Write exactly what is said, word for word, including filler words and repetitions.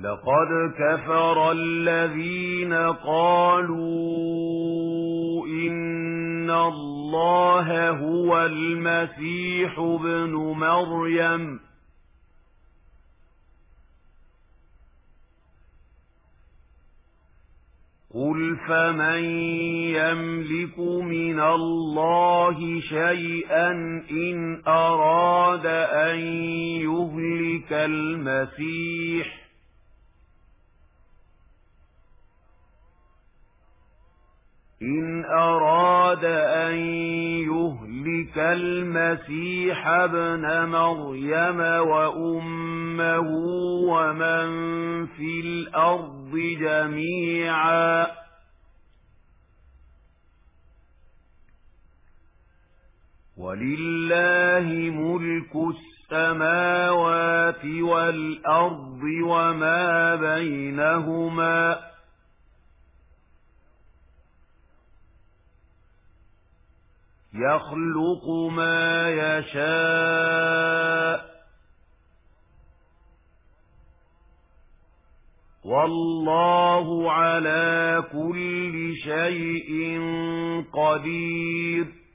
لقد كفر الذين قالوا إن الله هو المسيح ابن مريم قل فمن يملك من الله شيئا إن أراد أن يهلك المسيح إن أراد أن يهلك المسيح ابن مريم وأمه ومن في الأرض جميعا ولله ملك السماوات والأرض وما بينهما يخلق ما يشاء والله على كل شيء قدير